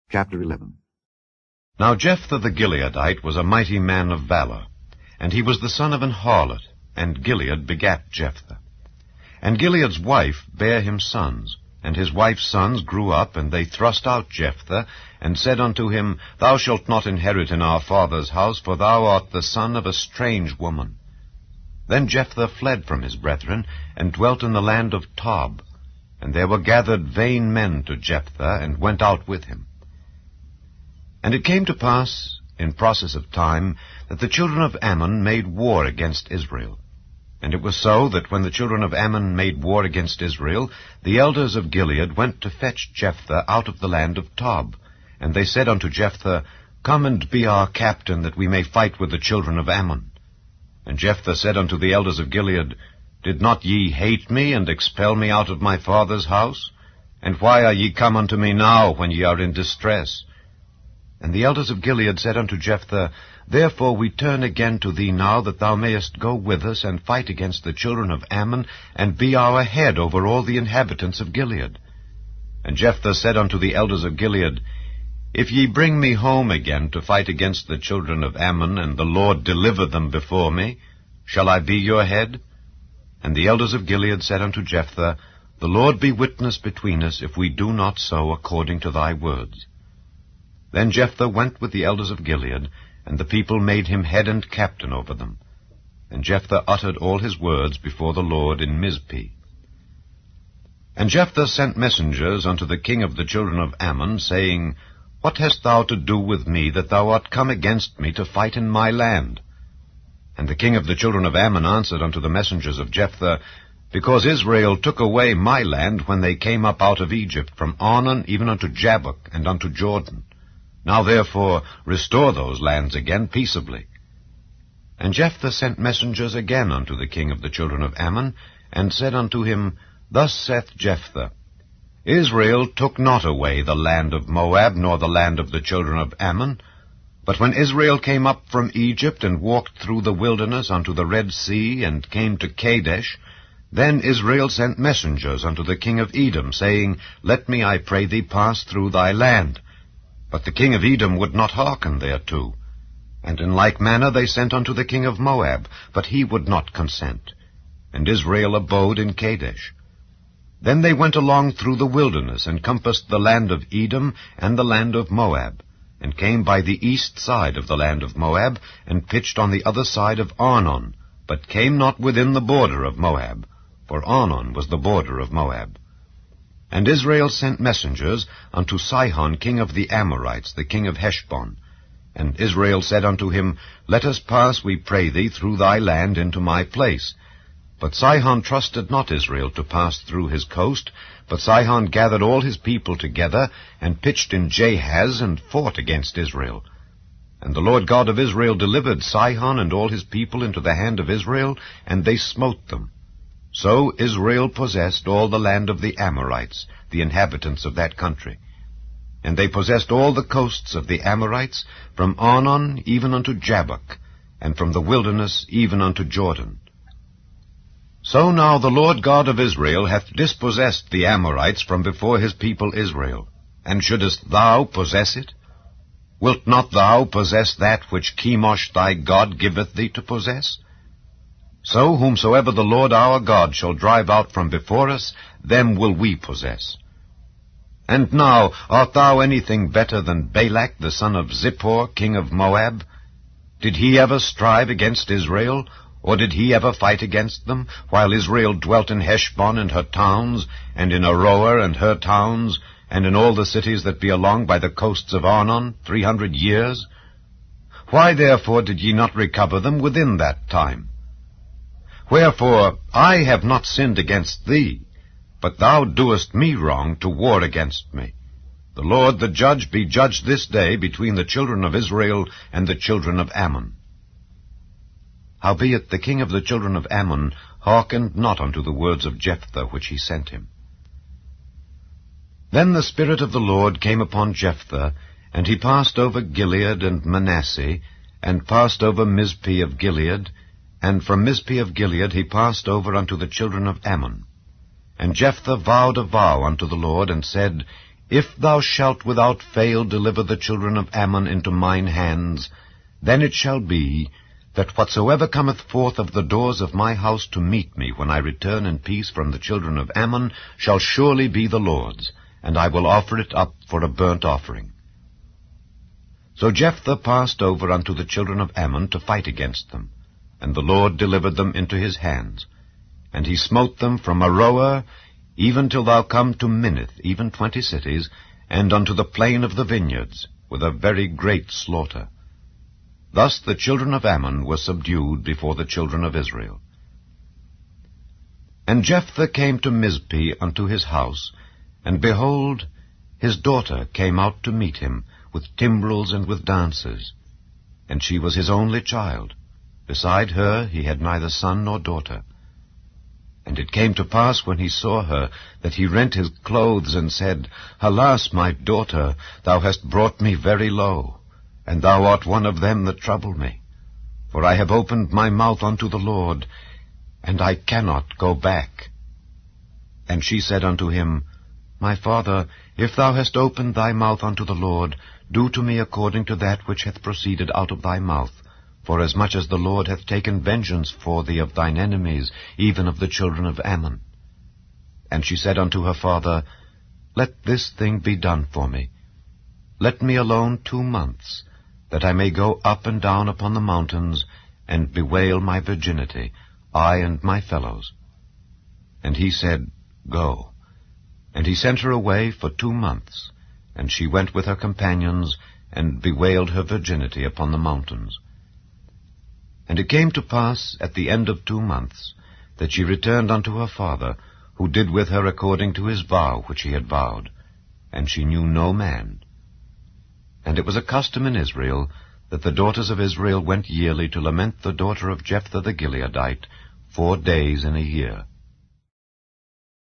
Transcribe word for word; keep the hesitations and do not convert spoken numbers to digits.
Chapter eleven. Now Jephthah the Gileadite was a mighty man of valor, and he was the son of an harlot, and Gilead begat Jephthah. And Gilead's wife bare him sons, and his wife's sons grew up, and they thrust out Jephthah, and said unto him, Thou shalt not inherit in our father's house, for thou art the son of a strange woman. Then Jephthah fled from his brethren, and dwelt in the land of Tob. And there were gathered vain men to Jephthah, and went out with him. And it came to pass, in process of time, that the children of Ammon made war against Israel. And it was so that when the children of Ammon made war against Israel, the elders of Gilead went to fetch Jephthah out of the land of Tob. And they said unto Jephthah, Come and be our captain, that we may fight with the children of Ammon. And Jephthah said unto the elders of Gilead, Did not ye hate me, and expel me out of my father's house? And why are ye come unto me now, when ye are in distress? And the elders of Gilead said unto Jephthah, Therefore we turn again to thee now, that thou mayest go with us, and fight against the children of Ammon, and be our head over all the inhabitants of Gilead. And Jephthah said unto the elders of Gilead, If ye bring me home again to fight against the children of Ammon, and the Lord deliver them before me, shall I be your head? And the elders of Gilead said unto Jephthah, The Lord be witness between us, if we do not so according to thy words. Then Jephthah went with the elders of Gilead, and the people made him head and captain over them. And Jephthah uttered all his words before the Lord in Mizpeh. And Jephthah sent messengers unto the king of the children of Ammon, saying, What hast thou to do with me, that thou art come against me to fight in my land? And the king of the children of Ammon answered unto the messengers of Jephthah, Because Israel took away my land when they came up out of Egypt, from Arnon even unto Jabbok, and unto Jordan. Now therefore restore those lands again peaceably. And Jephthah sent messengers again unto the king of the children of Ammon, and said unto him, Thus saith Jephthah, Israel took not away the land of Moab, nor the land of the children of Ammon. But when Israel came up from Egypt, and walked through the wilderness unto the Red Sea, and came to Kadesh, then Israel sent messengers unto the king of Edom, saying, Let me, I pray thee, pass through thy land. But the king of Edom would not hearken thereto. And in like manner they sent unto the king of Moab, but he would not consent. And Israel abode in Kadesh. Then they went along through the wilderness, and compassed the land of Edom and the land of Moab, and came by the east side of the land of Moab, and pitched on the other side of Arnon, but came not within the border of Moab, for Arnon was the border of Moab. And Israel sent messengers unto Sihon king of the Amorites, the king of Heshbon. And Israel said unto him, Let us pass, we pray thee, through thy land into my place. But Sihon trusted not Israel to pass through his coast, but Sihon gathered all his people together, and pitched in Jahaz, and fought against Israel. And the Lord God of Israel delivered Sihon and all his people into the hand of Israel, and they smote them. So Israel possessed all the land of the Amorites, the inhabitants of that country. And they possessed all the coasts of the Amorites, from Arnon even unto Jabbok, and from the wilderness even unto Jordan. So now the Lord God of Israel hath dispossessed the Amorites from before his people Israel. And shouldest thou possess it? Wilt not thou possess that which Chemosh thy God giveth thee to possess? So whomsoever the Lord our God shall drive out from before us, them will we possess. And now, art thou anything better than Balak the son of Zippor, king of Moab? Did he ever strive against Israel, or did he ever fight against them, while Israel dwelt in Heshbon and her towns, and in Aroer and her towns, and in all the cities that be along by the coasts of Arnon, three hundred years? Why therefore did ye not recover them within that time? Wherefore I have not sinned against thee, but thou doest me wrong to war against me. The Lord the judge be judged this day between the children of Israel and the children of Ammon. Howbeit the king of the children of Ammon hearkened not unto the words of Jephthah which he sent him. Then the Spirit of the Lord came upon Jephthah, and he passed over Gilead and Manasseh, and passed over Mizpeh of Gilead, and from Mizpeh of Gilead he passed over unto the children of Ammon. And Jephthah vowed a vow unto the Lord, and said, If thou shalt without fail deliver the children of Ammon into mine hands, then it shall be, that whatsoever cometh forth of the doors of my house to meet me when I return in peace from the children of Ammon shall surely be the Lord's, and I will offer it up for a burnt offering. So Jephthah passed over unto the children of Ammon to fight against them, and the Lord delivered them into his hands. And he smote them from Aroer even till thou come to Minnith, even twenty cities, and unto the plain of the vineyards, with a very great slaughter. Thus the children of Ammon were subdued before the children of Israel. And Jephthah came to Mizpeh unto his house, and behold, his daughter came out to meet him, with timbrels and with dances. And she was his only child. Beside her he had neither son nor daughter. And it came to pass, when he saw her, that he rent his clothes, and said, Alas, my daughter, thou hast brought me very low, and thou art one of them that trouble me. For I have opened my mouth unto the Lord, and I cannot go back. And she said unto him, My father, if thou hast opened thy mouth unto the Lord, do to me according to that which hath proceeded out of thy mouth, forasmuch as the Lord hath taken vengeance for thee of thine enemies, even of the children of Ammon. And she said unto her father, Let this thing be done for me. Let me alone two months, that I may go up and down upon the mountains, and bewail my virginity, I and my fellows. And he said, Go. And he sent her away for two months, and she went with her companions, and bewailed her virginity upon the mountains. And it came to pass at the end of two months, that she returned unto her father, who did with her according to his vow which he had vowed, and she knew no man. And it was a custom in Israel, that the daughters of Israel went yearly to lament the daughter of Jephthah the Gileadite four days in a year.